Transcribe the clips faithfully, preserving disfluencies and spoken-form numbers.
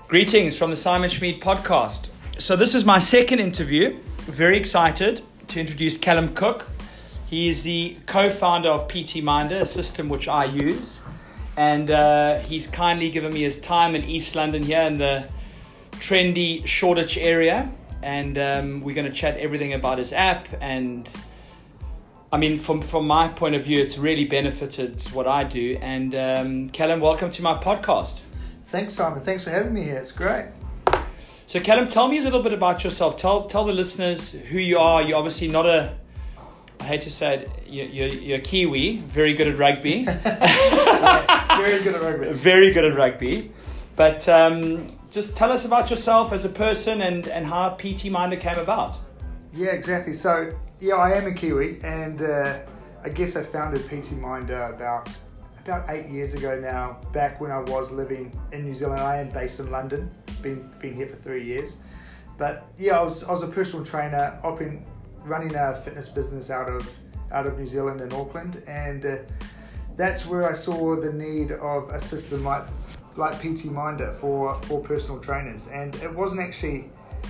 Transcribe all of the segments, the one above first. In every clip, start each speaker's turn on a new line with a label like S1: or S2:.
S1: Greetings from the Simon Schmid podcast. So this is my second interview. Very excited to introduce Callum Cook. He is the co-founder of P T Minder, a system which I use. And uh, he's kindly given me his time in East London here in the trendy Shoreditch area. And um, we're going to chat everything about his app. And I mean, from, from my point of view, it's really benefited what I do. And um, Callum, welcome to my podcast.
S2: Thanks, Simon. Thanks for having me here. It's great.
S1: So, Callum, tell me a little bit about yourself. Tell tell the listeners who you are. You're obviously not a, I hate to say it, you're, you're, you're a Kiwi, very good at rugby.
S2: Very good at rugby.
S1: Very good at rugby. But um, just tell us about yourself as a person and, and how P T Minder came about.
S2: Yeah, exactly. So, yeah, I am a Kiwi, and uh, I guess I founded P T Minder about about eight years ago now, back when I was living in New Zealand. I am based in London, been been here for three years. But yeah, I was I was a personal trainer. I've been running a fitness business out of out of New Zealand in Auckland, and uh, that's where I saw the need of a system like like P T Minder for for personal trainers. And it wasn't actually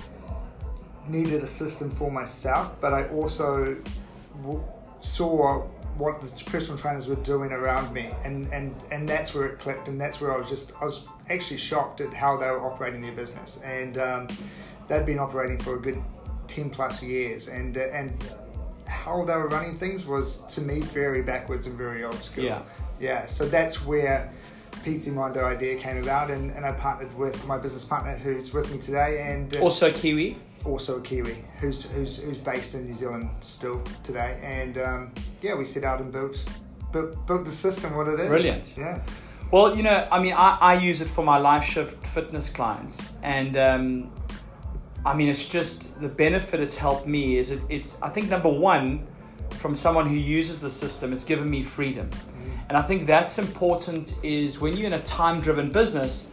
S2: needed a system for myself, but I also w- saw what the personal trainers were doing around me, and, and, and that's where it clicked, and that's where I was just I was actually shocked at how they were operating their business. And um, they'd been operating for a good ten plus years, and uh, and how they were running things was, to me, very backwards and very old school.
S1: Yeah.
S2: Yeah. So that's where P T Minder idea came about, and, and I partnered with my business partner who's with me today, and uh,
S1: Also Kiwi.
S2: also a Kiwi who's who's who's based in New Zealand still today. And um, yeah, we set out and built built built the system what it is.
S1: Brilliant.
S2: Yeah.
S1: Well, you know, I mean, I, I use it for my Life Shift fitness clients, and um, I mean, it's just the benefit it's helped me is it, it's, I think, number one, from someone who uses the system, it's given me freedom. Mm. And I think that's important is when you're in a time-driven business,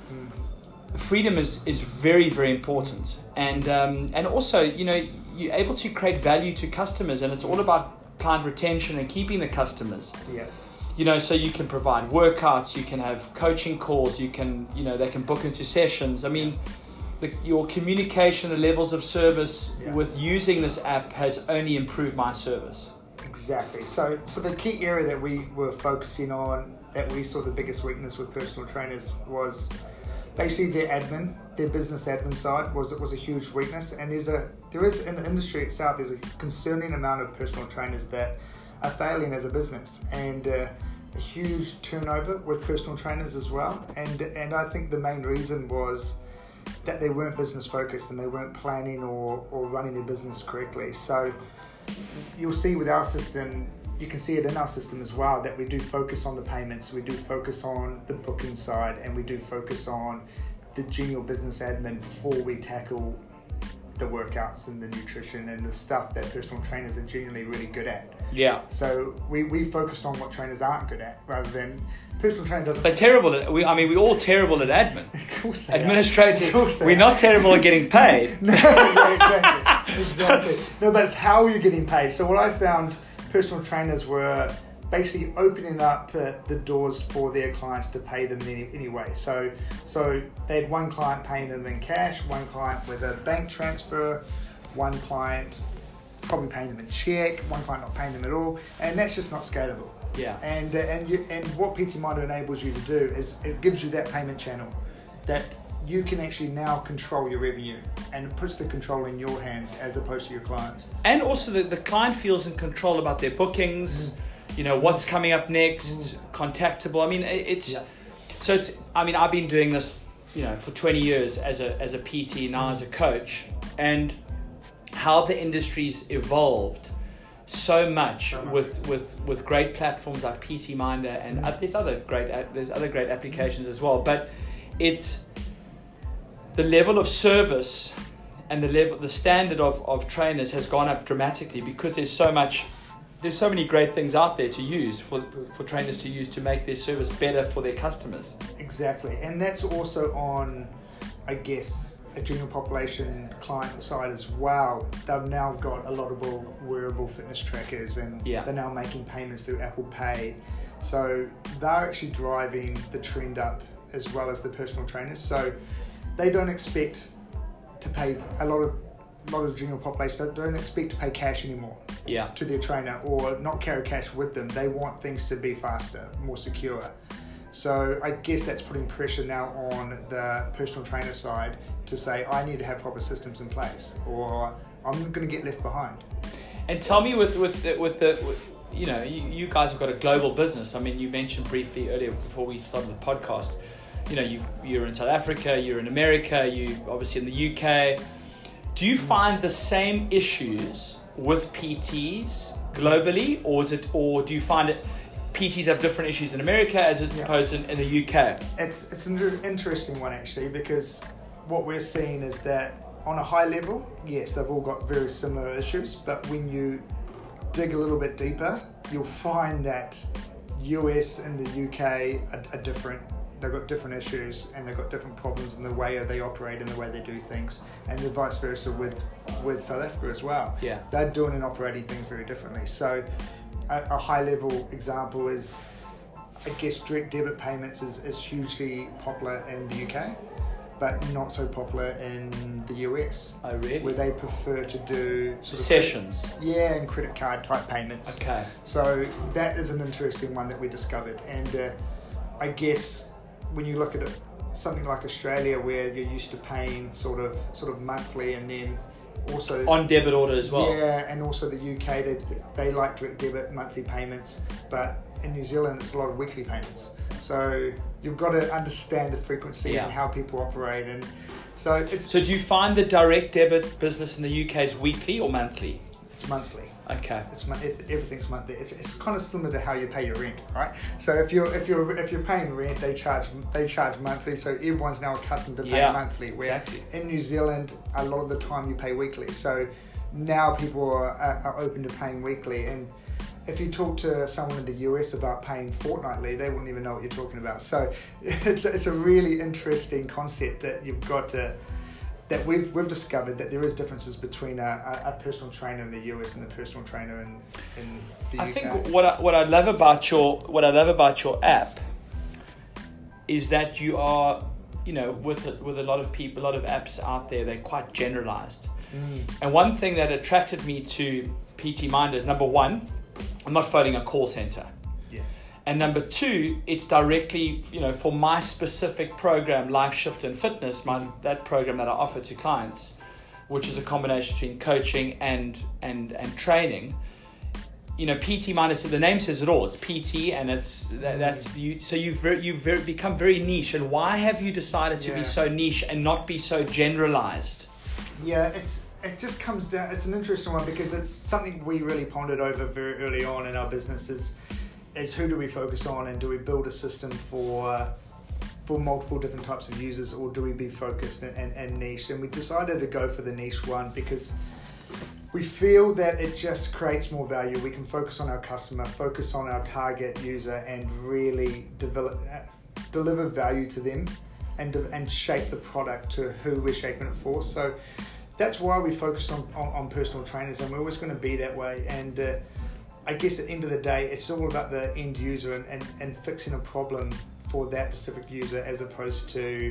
S1: mm. freedom is, is very, very important. And um, and also, you know, you're able to create value to customers, and it's all about client retention and keeping the customers.
S2: Yeah.
S1: You know, so you can provide workouts, you can have coaching calls, you can, you know, they can book into sessions. I mean, the, your communication, the levels of service yeah. with using this app has only improved my service.
S2: Exactly. So, so the key area that we were focusing on, that we saw the biggest weakness with personal trainers, was basically their admin, their business admin side was was a huge weakness. And there's a there is in the industry itself, there's a concerning amount of personal trainers that are failing as a business, and uh, a huge turnover with personal trainers as well. And and I think the main reason was that they weren't business focused and they weren't planning or, or running their business correctly. So you'll see with our system, you can see it in our system as well, that we do focus on the payments, we do focus on the booking side, and we do focus on the general business admin before we tackle the workouts and the nutrition and the stuff that personal trainers are generally really good at.
S1: Yeah.
S2: So we, we focused on what trainers aren't good at, rather than personal trainer doesn't.
S1: They're terrible at, we, I mean, we're all terrible at admin.
S2: Of course they
S1: Administrative.
S2: Are. Of course they
S1: we're
S2: are.
S1: not terrible at getting paid.
S2: No, yeah, exactly. Exactly. No, but it's how you're getting paid. So what I found, personal trainers were basically opening up uh, the doors for their clients to pay them any, anyway. So so they had one client paying them in cash, one client with a bank transfer, one client probably paying them in check, one client not paying them at all, and that's just not scalable.
S1: Yeah.
S2: And uh, and you, and what P T Minder enables you to do is it gives you that payment channel that you can actually now control your revenue, and it puts the control in your hands as opposed to your clients.
S1: And also the, the client feels in control about their bookings, mm. you know, what's coming up next, mm. contactable. I mean, it's, yeah. so it's, I mean, I've been doing this, you know, for twenty years as a, as a P T, now mm. as a coach, and how the industry's evolved so much, so much. with, with, with great platforms like P T Minder, and mm. there's other great, there's other great applications mm. as well, but it's, the level of service and the level, the standard of, of trainers has gone up dramatically, because there's so much, there's so many great things out there to use for for trainers to use to make their service better for their customers.
S2: Exactly, and that's also on, I guess, a general population client side as well. They've now got a lot of wearable fitness trackers, and yeah. they're now making payments through Apple Pay. So they're actually driving the trend up as well as the personal trainers. So they don't expect to pay a lot of a lot of the general population don't, don't expect to pay cash anymore.
S1: Yeah.
S2: To their trainer, or not carry cash with them. They want things to be faster, more secure. So I guess that's putting pressure now on the personal trainer side to say, I need to have proper systems in place, or I'm going to get left behind.
S1: And tell me, with with the, with the with, you know, you, you guys have got a global business. I mean, you mentioned briefly earlier before we started the podcast, you know, you you're in South Africa, you're in America, you obviously in the U K. Do you find the same issues with P Ts globally, or is it, or do you find it P Ts have different issues in America as it's
S2: yeah.
S1: opposed in, in the U K?
S2: It's it's an interesting one actually, because what we're seeing is that on a high level, yes, they've all got very similar issues, but when you dig a little bit deeper, you'll find that U S and the U K are, are different. They've got different issues, and they've got different problems in the way they operate and the way they do things, and the vice versa with with South Africa as well.
S1: Yeah,
S2: they're doing and operating things very differently. So a, a high level example is, I guess, direct debit payments is, is hugely popular in the U K, but not so popular in the U S.
S1: Oh, really?
S2: Where they prefer to do sort of
S1: sessions.
S2: Credit, yeah, and credit card type payments.
S1: Okay.
S2: So that is an interesting one that we discovered, and uh, I guess when you look at it, something like Australia, where you're used to paying sort of sort of monthly, and then also
S1: on debit order as well.
S2: Yeah, and also the U K, they they like direct debit monthly payments, but in New Zealand it's a lot of weekly payments. So you've got to understand the frequency
S1: yeah.
S2: and how people operate, and so it's.
S1: So do you find the direct debit business in the U K is weekly or monthly?
S2: It's monthly.
S1: Okay.
S2: It's everything's monthly. It's it's kind of similar to how you pay your rent, right? So if you're if you're if you're paying rent, they charge they charge monthly. So everyone's now accustomed to paying
S1: yeah,
S2: monthly. Where
S1: exactly.
S2: in New Zealand, a lot of the time you pay weekly. So now people are, are open to paying weekly. And if you talk to someone in the U S about paying fortnightly, they wouldn't even know what you're talking about. So it's it's a really interesting concept that you've got to. That we've we've discovered that there is differences between a, a, a personal trainer in the U S and the personal trainer in, in the
S1: I
S2: U K.
S1: think what I, what I love about your what I love about your app is that you are, you know, with with a lot of people, a lot of apps out there, they're quite generalized.
S2: Mm.
S1: And one thing that attracted me to P T Minder is, number one, I'm not phoning a call center.
S2: Yeah.
S1: And number two, it's directly, you know, for my specific program, Life Shift and Fitness, my that program that I offer to clients, which is a combination between coaching and and and training. You know, P T Minder, so the name says it all. It's P T, and it's that, that's you. So you've very, you've very, become very niche. And why have you decided to
S2: yeah.
S1: be so niche and not be so generalized?
S2: Yeah, it's it just comes down. It's an interesting one, because it's something we really pondered over very early on in our business. Is, is who do we focus on, and do we build a system for for multiple different types of users, or do we be focused and, and, and niche? And we decided to go for the niche one because we feel that it just creates more value. We can focus on our customer, focus on our target user, and really develop, deliver value to them, and and shape the product to who we're shaping it for. So that's why we focused on, on, on personal trainers, and we're always going to be that way. And uh, I guess at the end of the day, it's all about the end user and, and, and fixing a problem for that specific user, as opposed to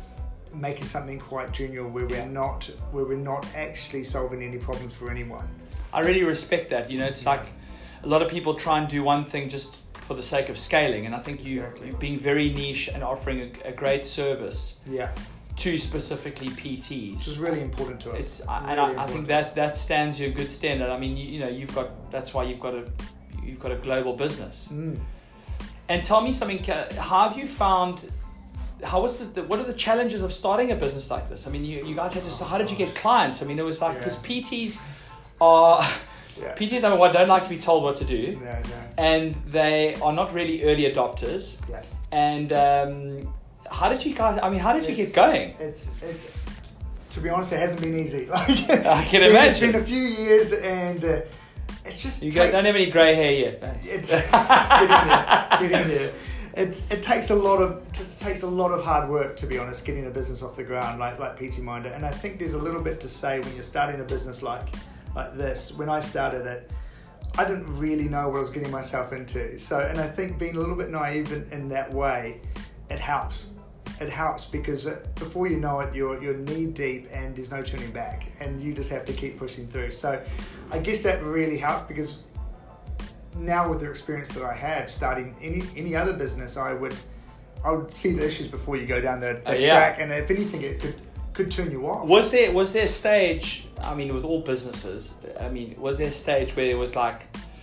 S2: making something quite general where
S1: yeah.
S2: we're not where we're not actually solving any problems for anyone.
S1: I really respect that. You know, it's yeah. like a lot of people try and do one thing just for the sake of scaling, and I think you
S2: exactly.
S1: you being very niche and offering a, a great service
S2: yeah.
S1: to specifically P Ts.
S2: This is really important to us.
S1: It's
S2: really
S1: and I, I think that that stands you a good standard. I mean, you, you know, you've got that's why you've got a you've got a global business.
S2: Mm.
S1: And tell me something. How have you found? How was the, the what are the challenges of starting a business like this? I mean, you, you guys had to. So how did you get clients? I mean, it was like because yeah. P Ts are yeah. P Ts number one don't like to be told what to do,
S2: no, no.
S1: and they are not really early adopters.
S2: Yeah.
S1: And um, how did you guys? I mean, how did
S2: it's,
S1: you get going?
S2: It's it's to be honest, it hasn't been easy. Like
S1: I can
S2: it's
S1: imagine.
S2: Been, it's been a few years, and uh, it's just
S1: you
S2: takes,
S1: don't have any grey hair yet. No.
S2: It's get in there, get in there. It it takes a lot of it takes a lot of hard work, to be honest, getting a business off the ground like like P T Minder. And I think there's a little bit to say when you're starting a business like like this. When I started it, I didn't really know what I was getting myself into. So, and I think being a little bit naive in, in that way, it helps. it helps because before you know it, you're you're knee deep and there's no turning back, and you just have to keep pushing through. So I guess that really helped, because now with the experience that I have starting any any other business, I would I would see the issues before you go down the, the uh, yeah. track, and if anything, it could could turn you off.
S1: Was there was there a stage? I mean, with all businesses, I mean, was there a stage where it was like,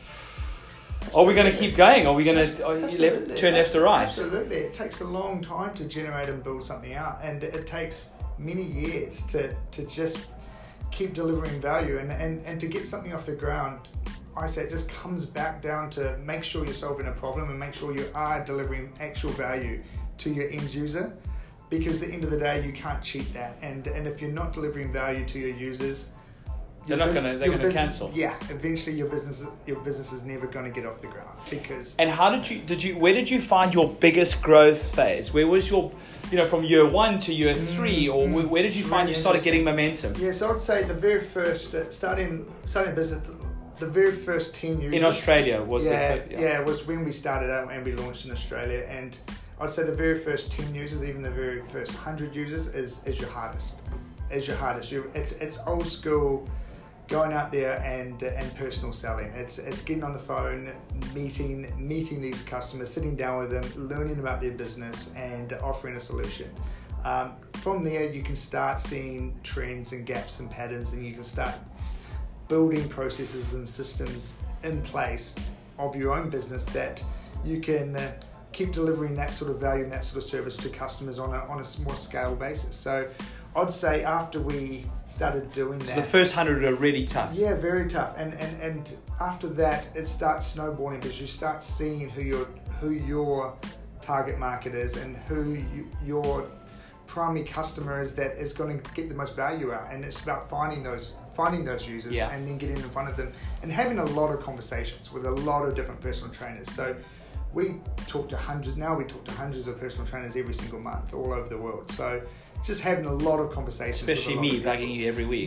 S1: are we going to keep going? Are we going to left, turn left or right?
S2: Absolutely. It takes a long time to generate and build something out, and it takes many years to, to just keep delivering value and, and, and to get something off the ground. I say it just comes back down to make sure you're solving a problem and make sure you are delivering actual value to your end user, because at the end of the day, you can't cheat that. And and if you're not delivering value to your users,
S1: They're not going to. They're going to cancel.
S2: Yeah, eventually your business, your business is never going to get off the ground, because.
S1: And how did you? Did you? Where did you find your biggest growth phase? Where was your, you know, from year one to year three, or mm, where did you find really you started getting momentum?
S2: Yeah, so I'd say the very first uh, starting starting business, the very first ten users
S1: in Australia was.
S2: Yeah,
S1: the,
S2: yeah, yeah, it was when we started out and we launched in Australia, and I'd say the very first ten users, even the very first hundred users, is is your hardest. Is your hardest. You, it's it's old school. Going out there and uh, and personal selling. It's it's getting on the phone, meeting meeting these customers, sitting down with them, learning about their business, and offering a solution. Um, from there, you can start seeing trends and gaps and patterns, and you can start building processes and systems in place of your own business that you can uh, keep delivering that sort of value and that sort of service to customers on a on a more scale basis. So I'd say after we started doing that...
S1: So the first hundred are really tough.
S2: Yeah, very tough. And and, and after that, it starts snowballing, because you start seeing who your who your target market is and who you, your primary customer is that is going to get the most value out. And it's about finding those finding those users
S1: yeah.
S2: and then getting in front of them and having a lot of conversations with a lot of different personal trainers. So we talk to hundreds, now we talk to hundreds of personal trainers every single month all over the world. So just having a lot of conversations.
S1: Especially me bugging you every week.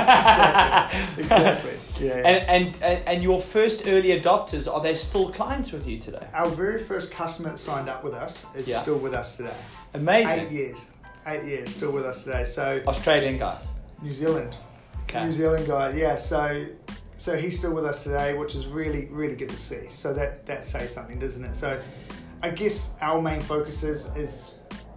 S2: Yeah, exactly. exactly. Yeah, yeah.
S1: And, and and your first early adopters, are they still clients with you today?
S2: Our very first customer that signed up with us is yeah. still with us today.
S1: Amazing.
S2: Eight years. Eight years, still with us today. So
S1: Australian guy.
S2: New Zealand. Okay. New Zealand guy, yeah. So so he's still with us today, which is really, really good to see. So that, that says something, doesn't it? So I guess our main focus is is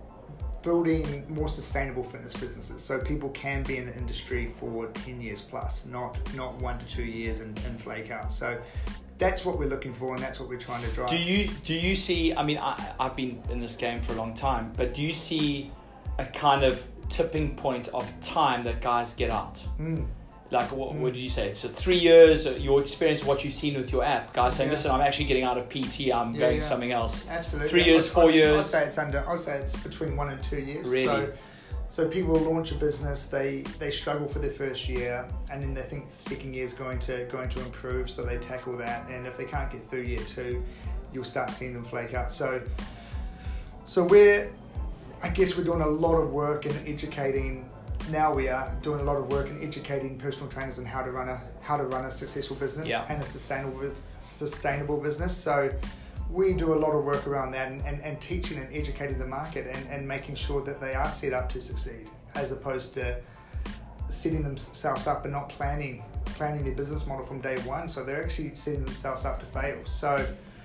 S2: building more sustainable fitness businesses, so people can be in the industry for ten years plus, not not one to two years and, and flake out. So that's what we're looking for, and that's what we're trying to drive.
S1: Do you do you see? I mean, I, I've been in this game for a long time, but do you see a kind of tipping point of time that guys get out?
S2: Mm.
S1: Like, what, mm. what did you say? So three years, your experience, what you've seen with your app, guys saying, yeah. listen, I'm actually getting out of P T, I'm yeah, going yeah. something else.
S2: Absolutely.
S1: Three years, I'd, four
S2: I'd,
S1: years.
S2: I'd say it's under, I'd say it's between one and two years.
S1: Really?
S2: So, so people launch a business, they, they struggle for their first year, and then they think the second year is going to, going to improve, so they tackle that. And if they can't get through year two, you'll start seeing them flake out. So, so we're, I guess we're doing a lot of work in educating. Now we are doing a lot of work in educating personal trainers on how to run a how to run a successful business
S1: yeah.
S2: and a sustainable sustainable business. So we do a lot of work around that and, and, and teaching and educating the market and, and making sure that they are set up to succeed, as opposed to setting themselves up and not planning planning their business model from day one. So they're actually setting themselves up to fail. So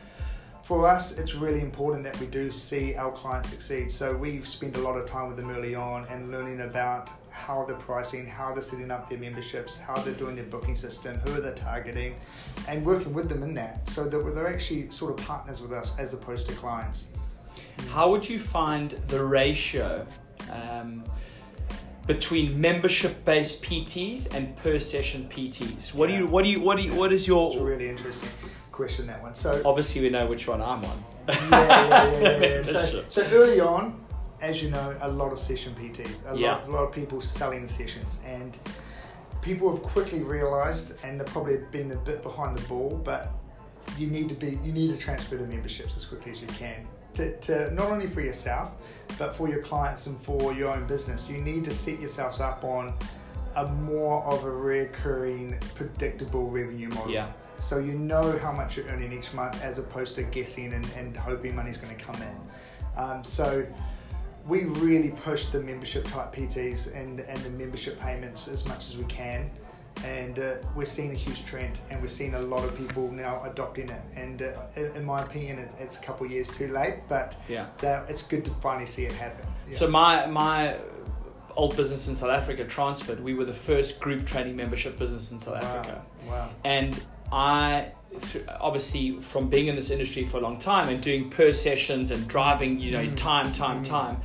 S2: for us, it's really important that we do see our clients succeed. So we've spent a lot of time with them early on and learning about how they're pricing, how they're setting up their memberships, how they're doing their booking system, who they're targeting, and working with them in that, so that they're actually sort of partners with us as opposed to clients.
S1: How would you find the ratio um, between membership-based P Ts and per-session P Ts? What
S2: yeah.
S1: do you? What do you? What do you? What is your?
S2: It's really interesting question, that one. So
S1: obviously we know which one I'm on.
S2: yeah, yeah, yeah, yeah, yeah. So, so early on, as you know, a lot of session P Ts, a,
S1: yeah.
S2: lot, a lot of people selling sessions, and people have quickly realised, and they've probably been a bit behind the ball, but you need to be, you need to transfer to memberships as quickly as you can, to, to not only for yourself, but for your clients and for your own business. You need to set yourselves up on a more of a recurring, predictable revenue model.
S1: Yeah.
S2: So you know how much you're earning each month, as opposed to guessing and, and hoping money's going to come in. Um, so we really push the membership type P Ts and, and the membership payments as much as we can. And uh, we're seeing a huge trend, and we're seeing a lot of people now adopting it. And uh, in, in my opinion, it, it's a couple of years too late, but
S1: yeah.
S2: it's good to finally see it happen. Yeah.
S1: So my my old business in South Africa, Transferred, we were the first group training membership business in South
S2: wow.
S1: Africa.
S2: Wow.
S1: And I, obviously, from being in this industry for a long time and doing per sessions and driving, you know, mm. time, time, mm. time,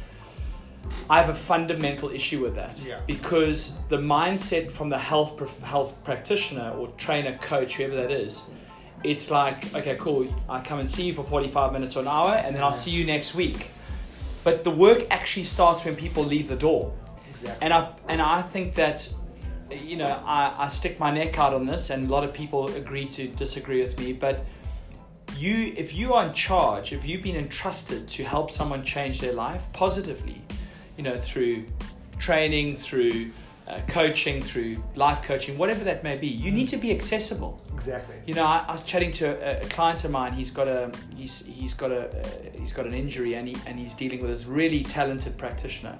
S1: I have a fundamental issue with that.
S2: Yeah.
S1: Because the mindset from the health health practitioner or trainer, coach, whoever that is, it's like, okay, cool, I come and see you for forty-five minutes or an hour, and then yeah. I'll see you next week. But the work actually starts when people leave the door.
S2: Exactly.
S1: And I and I think that, you know, I, I stick my neck out on this, and a lot of people agree to disagree with me, but you, if you are in charge, if you've been entrusted to help someone change their life positively, you know, through training, through uh, coaching, through life coaching, whatever that may be, you need to be accessible.
S2: Exactly.
S1: You know, I, I was chatting to a, a client of mine. He's got a he's he's got a uh, he's got an injury, and he and he's dealing with this really talented practitioner,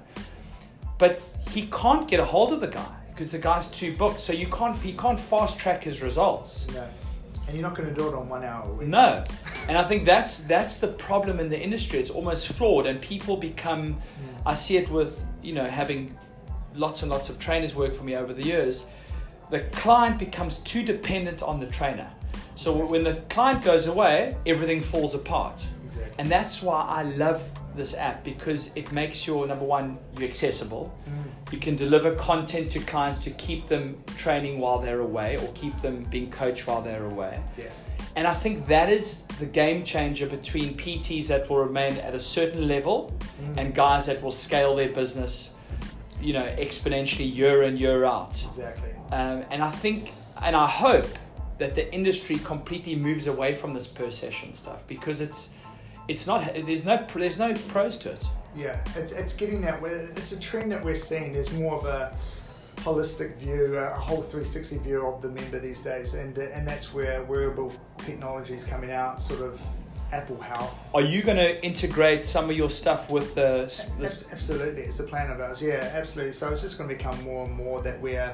S1: but he can't get a hold of the guy because the guy's too booked. So you can't he can't fast track his results.
S2: No. And you're not going to do it on one hour a week.
S1: No. And I think that's that's the problem in the industry. It's almost flawed, and people become, mm. I see it with, you know, having lots and lots of trainers work for me over the years. The client becomes too dependent on the trainer. So exactly. when the client goes away, everything falls apart.
S2: Exactly.
S1: And that's why I love this app, because it makes your, number one, you're accessible. Mm. You can deliver content to clients to keep them training while they're away, or keep them being coached while they're away.
S2: Yes.
S1: And I think that is the game changer between P Ts that will remain at a certain level mm. and guys that will scale their business, you know, exponentially year in, year out.
S2: Exactly.
S1: Um, and I think, and I hope that the industry completely moves away from this per session stuff, because it's, it's not, there's no, there's no pros to it.
S2: Yeah, it's it's getting that way. It's a trend that we're seeing. There's more of a holistic view, a whole three sixty view of the member these days, and and that's where wearable technology is coming out, sort of Apple Health.
S1: Are you going to integrate some of your stuff with the?
S2: the absolutely, it's a plan of ours. Yeah, absolutely. So it's just going to become more and more that we're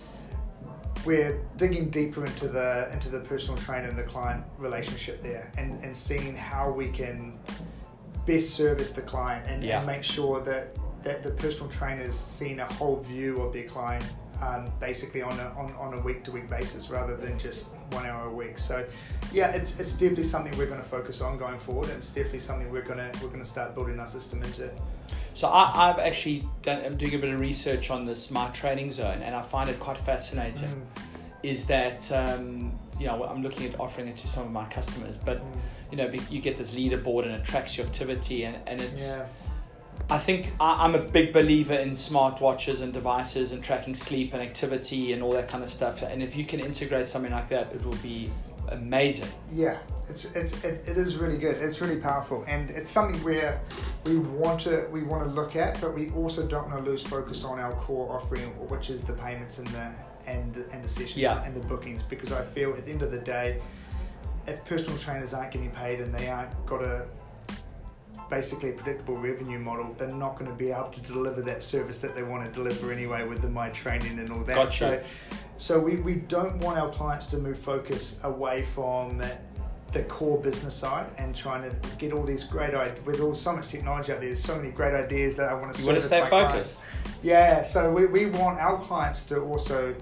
S2: we're digging deeper into the into the personal trainer and the client relationship there, and and seeing how we can best service the client, and,
S1: yeah.
S2: and make sure that that the personal trainer's seeing a whole view of their client, um, basically on a on, on a week to week basis rather than just one hour a week. So yeah, it's it's definitely something we're going to focus on going forward, and it's definitely something we're gonna we're gonna start building our system into.
S1: So I, I've actually done, I'm doing a bit of research on this My Training Zone, and I find it quite fascinating. Mm. Is that um, you know, I'm looking at offering it to some of my customers, but mm. you know, you get this leaderboard and it tracks your activity, and and it's.
S2: Yeah.
S1: I think I, I'm a big believer in smartwatches and devices and tracking sleep and activity and all that kind of stuff. And if you can integrate something like that, it will be amazing.
S2: Yeah, it's it's it, it is really good. It's really powerful, and it's something where we want to we want to look at, but we also don't want to lose focus on our core offering, which is the payments and the and the, and the sessions
S1: yeah.
S2: and the bookings. Because I feel at the end of the day, if personal trainers aren't getting paid and they aren't got a basically a predictable revenue model, they're not going to be able to deliver that service that they want to deliver anyway with the My Training and all that.
S1: Gotcha.
S2: So, so we, we don't want our clients to move focus away from the core business side and trying to get all these great ideas. With all so much technology out there, there's so many great ideas that I want to
S1: you service. You want to stay focused.
S2: Clients. Yeah, so we, we want our clients to also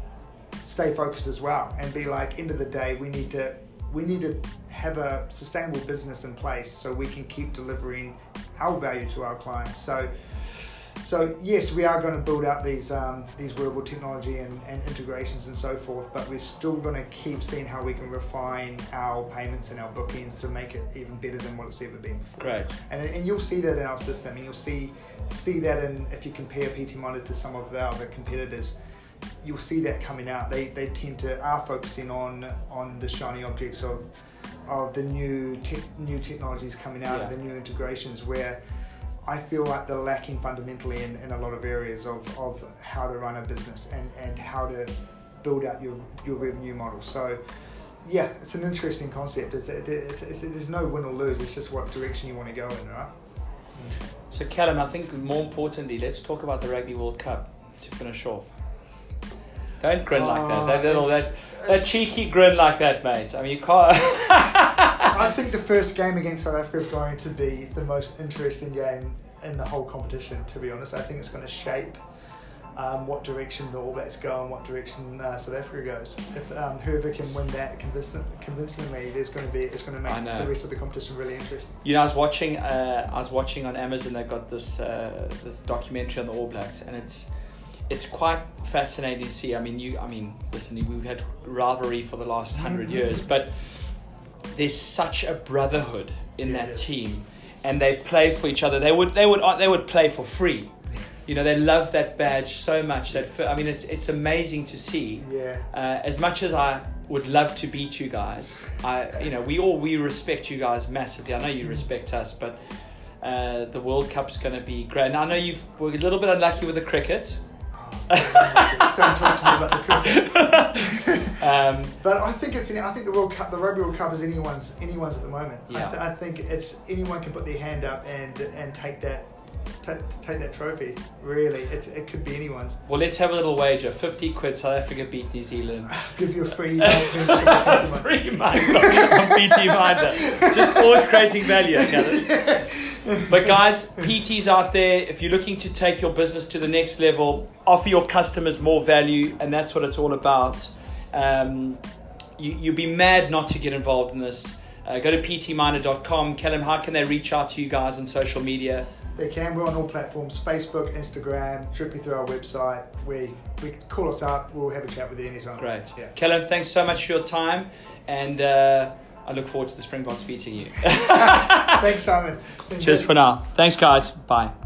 S2: stay focused as well, and be like, end of the day, we need to we need to have a sustainable business in place so we can keep delivering our value to our clients. So, so yes, we are going to build out these um, these wearable technology and, and integrations and so forth, but we're still going to keep seeing how we can refine our payments and our bookings to make it even better than what it's ever been before.
S1: Great.
S2: And and you'll see that in our system, and you'll see see that in, if you compare P T Monitor to some of our other competitors, you'll see that coming out. They they tend to are focusing on on the shiny objects of of the new te- new technologies coming out, yeah. and the new integrations, where I feel like they're lacking fundamentally in, in a lot of areas of, of how to run a business and, and how to build out your your revenue model. So yeah, it's an interesting concept. It's, it's, it's, it's there's no win or lose. It's just what direction you want to go in, right?
S1: So So Callum, I think more importantly, let's talk about the Rugby World Cup to finish off. Don't grin like that. That little that that cheeky grin like that, mate. I mean, you can't.
S2: I think the first game against South Africa is going to be the most interesting game in the whole competition. To be honest, I think it's going to shape um, what direction the All Blacks go and what direction uh, South Africa goes. If um, whoever can win that convincing, convincingly, there's going to be it's going to make the rest of the competition really interesting.
S1: You know, I was watching. Uh, I was watching on Amazon. They got this uh, this documentary on the All Blacks, and it's. It's quite fascinating to see. I mean, you. I mean, listen, we've had rivalry for the last hundred years, but there's such a brotherhood in yeah, that yeah. team, and they play for each other. They would, they would, they would play for free. You know, they love that badge so much. That I mean, it's it's amazing to see.
S2: Yeah.
S1: Uh, as much as I would love to beat you guys, I, you know, we all we respect you guys massively. I know you respect us, but uh, the World Cup's going to be great. And I know you were a little bit unlucky with the cricket.
S2: Don't talk to me about the cricket.
S1: um,
S2: but I think it's. I think the World Cup, the Rugby World Cup, is anyone's. Anyone's at the moment.
S1: Yeah.
S2: I, th- I think it's anyone can put their hand up and and take that, t- take that trophy. Really, it's it could be anyone's.
S1: Well, let's have a little wager. Fifty quid. South Africa beat New Zealand.
S2: I'll give you a free month.
S1: Free month on P T Minder. Just always creating value. Okay? But guys, P T's out there. If you're looking to take your business to the next level, offer your customers more value, and that's what it's all about. Um, you, you'd be mad not to get involved in this. Uh, go to p t minder dot com. Callum, how can they reach out to you guys on social media?
S2: They can. We're on all platforms: Facebook, Instagram, directly through our website. We we call us up. We'll have a chat with you anytime.
S1: Great.
S2: Yeah.
S1: Callum, thanks so much for your time, and uh, I look forward to the Springboks beating you.
S2: Thanks, Simon.
S1: Cheers good. For now. Thanks, guys. Bye.